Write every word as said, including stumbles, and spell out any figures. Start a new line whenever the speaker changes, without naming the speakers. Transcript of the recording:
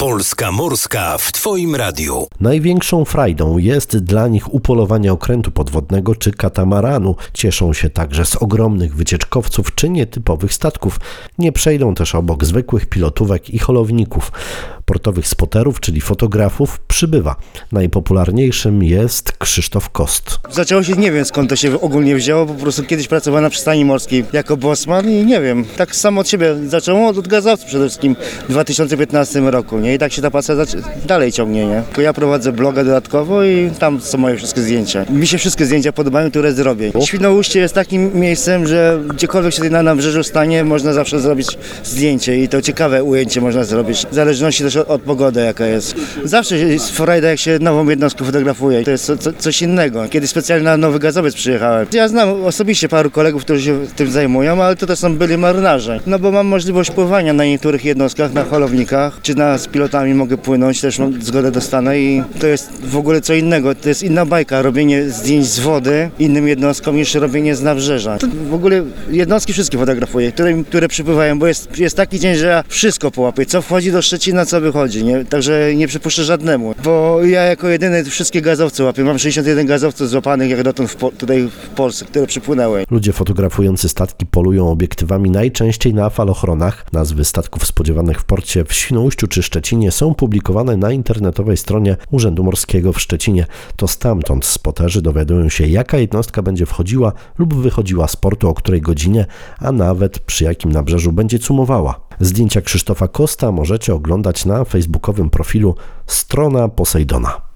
Polska Morska w Twoim radiu.
Największą frajdą jest dla nich upolowanie okrętu podwodnego czy katamaranu. Cieszą się także z ogromnych wycieczkowców czy nietypowych statków. Nie przejdą też obok zwykłych pilotówek i holowników. Portowych spoterów, czyli fotografów, przybywa. Najpopularniejszym jest Krzysztof Kost.
Zaczęło się, nie wiem skąd to się ogólnie wzięło, po prostu kiedyś pracowałem na przystani morskiej jako bosman i nie wiem, tak samo od siebie zaczęło, od gazowców przede wszystkim w dwa tysiące piętnastym roku, nie? I tak się ta praca dalej ciągnie, nie? Tylko ja prowadzę bloga dodatkowo i tam są moje wszystkie zdjęcia. Mi się wszystkie zdjęcia podobają, które zrobię. Świnoujście jest takim miejscem, że gdziekolwiek się na nabrzeżu stanie, można zawsze zrobić zdjęcie i to ciekawe ujęcie można zrobić, w zależności też od pogody jaka jest. Zawsze jest frajda, jak się nową jednostkę fotografuje. To jest co, co, coś innego. Kiedyś specjalnie na Nowy Gazowiec przyjechałem. Ja znam osobiście paru kolegów, którzy się tym zajmują, ale to też są byli marynarze. No bo mam możliwość pływania na niektórych jednostkach, na holownikach, czy na, z pilotami mogę płynąć, też mam zgodę dostanę i to jest w ogóle co innego. To jest inna bajka, robienie zdjęć z wody innym jednostkom niż robienie z nabrzeża. To w ogóle jednostki wszystkie fotografuję, które, które przypływają, bo jest, jest taki dzień, że ja wszystko połapię, co wchodzi do Szczecina, co wychodzi, nie? Także nie przypuszczę żadnemu, bo ja jako jedyny wszystkie gazowce łapię. Mam sześćdziesiąt jeden gazowców złapanych jak dotąd w po, tutaj w Polsce, które przypłynęły.
Ludzie fotografujący statki polują obiektywami najczęściej na falochronach. Nazwy statków spodziewanych w porcie w Świnoujściu czy Szczecinie są publikowane na internetowej stronie Urzędu Morskiego w Szczecinie. To stamtąd spoterzy dowiadują się, jaka jednostka będzie wchodziła lub wychodziła z portu, o której godzinie, a nawet przy jakim nabrzeżu będzie cumowała. Zdjęcia Krzysztofa Kosta możecie oglądać na facebookowym profilu Strona Posejdona.